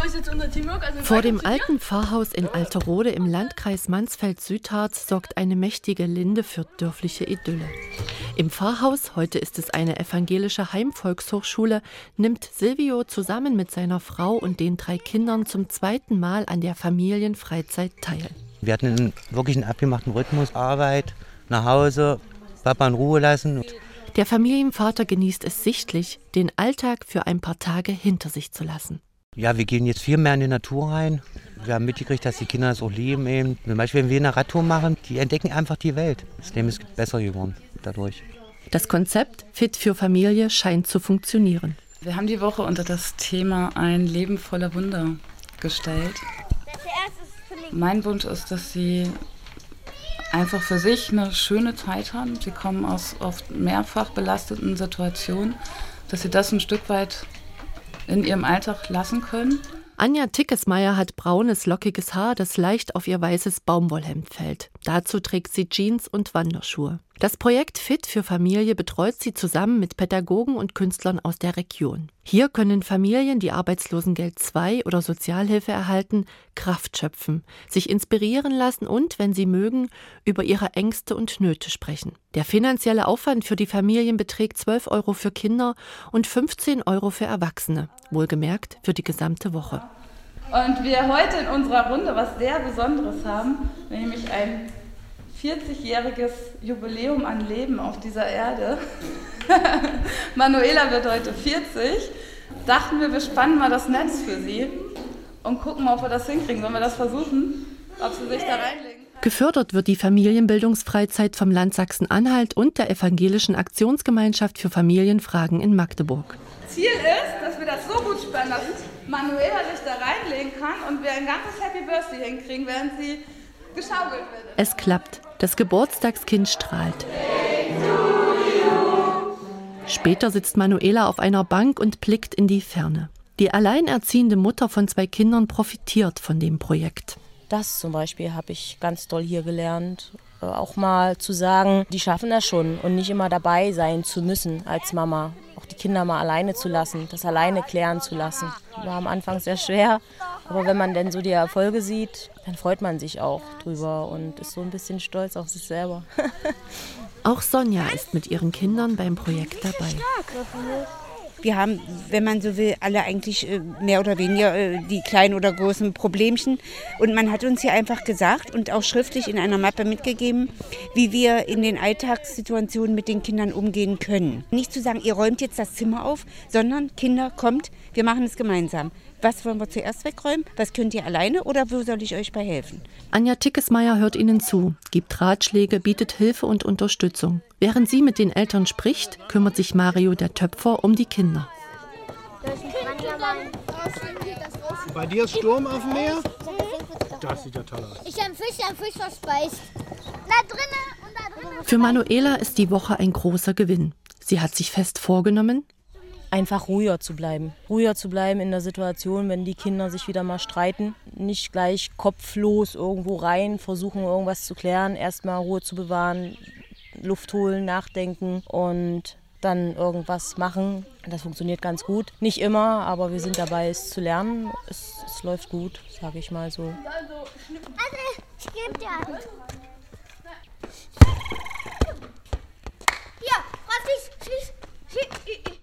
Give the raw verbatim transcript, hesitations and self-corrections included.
ist jetzt unser Teamwork. Also Vor dem alten Pfarrhaus in Alterode im Landkreis Mansfeld-Südharz sorgt eine mächtige Linde für dörfliche Idylle. Im Pfarrhaus, heute ist es eine evangelische Heimvolkshochschule, nimmt Silvio zusammen mit seiner Frau und den drei Kindern zum zweiten Mal an der Familienfreizeit teil. Wir hatten einen, wirklich einen abgemachten Rhythmus, Arbeit, nach Hause, Papa in Ruhe lassen. Der Familienvater genießt es sichtlich, den Alltag für ein paar Tage hinter sich zu lassen. Ja, wir gehen jetzt viel mehr in die Natur rein. Wir haben mitgekriegt, dass die Kinder das auch lieben. Eben. Zum Beispiel, wenn wir eine Radtour machen, die entdecken einfach die Welt. Das Leben ist besser geworden dadurch. Das Konzept Fit für Familie scheint zu funktionieren. Wir haben die Woche unter das Thema Ein Leben voller Wunder gestellt. Mein Wunsch ist, dass sie einfach für sich eine schöne Zeit haben. Sie kommen aus oft mehrfach belasteten Situationen, dass sie das ein Stück weit in ihrem Alltag lassen können. Anja Tickesmeier hat braunes, lockiges Haar, das leicht auf ihr weißes Baumwollhemd fällt. Dazu trägt sie Jeans und Wanderschuhe. Das Projekt Fit für Familie betreut sie zusammen mit Pädagogen und Künstlern aus der Region. Hier können Familien, die Arbeitslosengeld zwei oder Sozialhilfe erhalten, Kraft schöpfen, sich inspirieren lassen und, wenn sie mögen, über ihre Ängste und Nöte sprechen. Der finanzielle Aufwand für die Familien beträgt zwölf Euro für Kinder und fünfzehn Euro für Erwachsene, wohlgemerkt für die gesamte Woche. Und wir heute in unserer Runde was sehr Besonderes haben, nämlich ein vierzigjähriges Jubiläum an Leben auf dieser Erde. Manuela wird heute vierzig. Dachten wir, wir spannen mal das Netz für sie und gucken mal, ob wir das hinkriegen. Sollen wir das versuchen? Ob sie sich da reinlegen? Gefördert wird die Familienbildungsfreizeit vom Land Sachsen-Anhalt und der Evangelischen Aktionsgemeinschaft für Familienfragen in Magdeburg. Ziel ist, dass wir das so gut spannen, dass Manuela sich da reinlegen kann und wir ein ganzes Happy Birthday hinkriegen, während sie geschaukelt wird. Es klappt. Das Geburtstagskind strahlt. Später sitzt Manuela auf einer Bank und blickt in die Ferne. Die alleinerziehende Mutter von zwei Kindern profitiert von dem Projekt. Das zum Beispiel habe ich ganz doll hier gelernt. Auch mal zu sagen, die schaffen das schon und nicht immer dabei sein zu müssen als Mama. Auch die Kinder mal alleine zu lassen, das alleine klären zu lassen. War am Anfang sehr schwer, aber wenn man dann so die Erfolge sieht, dann freut man sich auch drüber und ist so ein bisschen stolz auf sich selber. Auch Sonja ist mit ihren Kindern beim Projekt dabei. Wir haben, wenn man so will, alle eigentlich mehr oder weniger die kleinen oder großen Problemchen. Und man hat uns hier einfach gesagt und auch schriftlich in einer Mappe mitgegeben, wie wir in den Alltagssituationen mit den Kindern umgehen können. Nicht zu sagen, ihr räumt jetzt das Zimmer auf, sondern Kinder, kommt, wir machen es gemeinsam. Was wollen wir zuerst wegräumen? Was könnt ihr alleine oder wo soll ich euch bei helfen? Anja Tickesmeier hört ihnen zu, gibt Ratschläge, bietet Hilfe und Unterstützung. Während sie mit den Eltern spricht, kümmert sich Mario der Töpfer um die Kinder. Bei dir ist Sturm auf dem Meer? Das sieht ja toll aus. Ich habe einen Fisch, der einen Fisch verspeist. Da drinnen und da drinnen. Für Manuela ist die Woche ein großer Gewinn. Sie hat sich fest vorgenommen, einfach ruhiger zu bleiben. Ruhiger zu bleiben in der Situation, wenn die Kinder sich wieder mal streiten. Nicht gleich kopflos irgendwo rein, versuchen irgendwas zu klären. Erstmal Ruhe zu bewahren, Luft holen, nachdenken und dann irgendwas machen. Das funktioniert ganz gut. Nicht immer, aber wir sind dabei, es zu lernen. Es, es läuft gut, sage ich mal so. Also, ich gebe dir Hand. Ja, was ist?